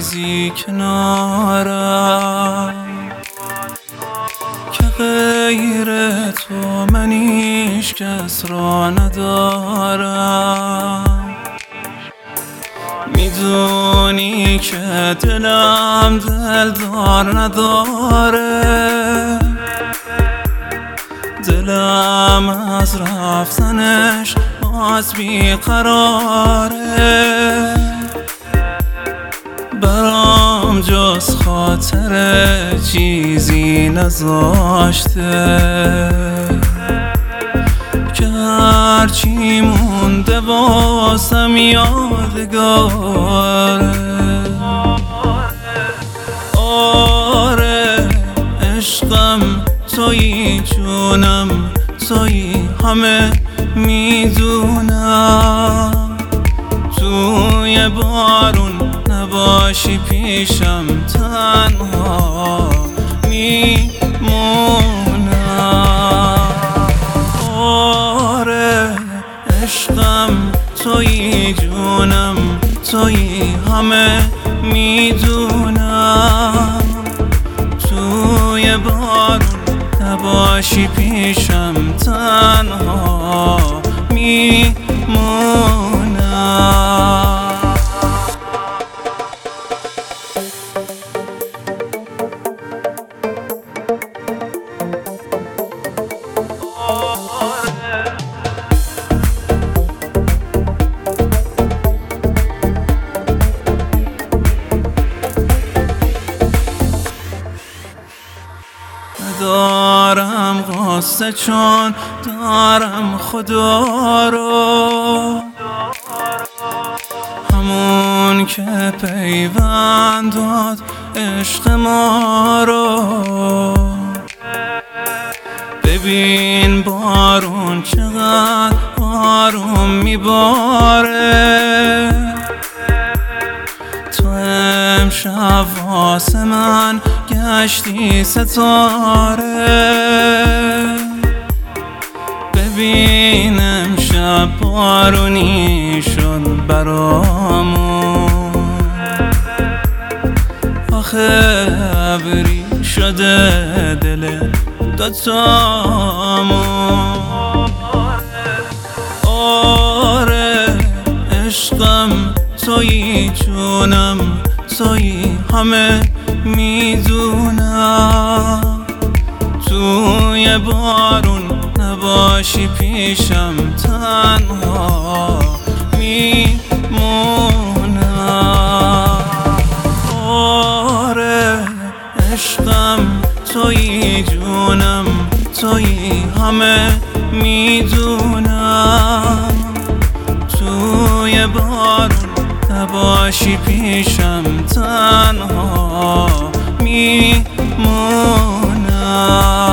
چیزی کنارم که غیر تو من هیچ کس را ندارم. میدونی که دلم دلدار نداره، دلم از رفتنش باز بیقراره. برام جز خاطر چیزی نذاشته که هرچی مونده واسم یادگاره. آره عشقم تویی، جونم تویی، همه میدونم. توی بارون نباشی پیشم تنها میمونم. آره عشقم تویی، جونم تویی، همه میدونم. توی بارون نباشی پیشم تنها میمونم. دارم غصه چون دارم خدا رو، همون که پیوند داد عشق ما رو. ببین بارون چقدر آروم میباره، تو امشب واسه من گشتی ستاره. ببین امشب بارونی شد برامون، آخه ابری شده دل دوتامون. آره عشقم تویی، جونم تویی، همه میدونم. توی بارون نباشی پیشم تنها میمونم. آره عشقم تویی، جونم تویی، همه میدونم. توی بارون نباشی پیشم تنها میمونم.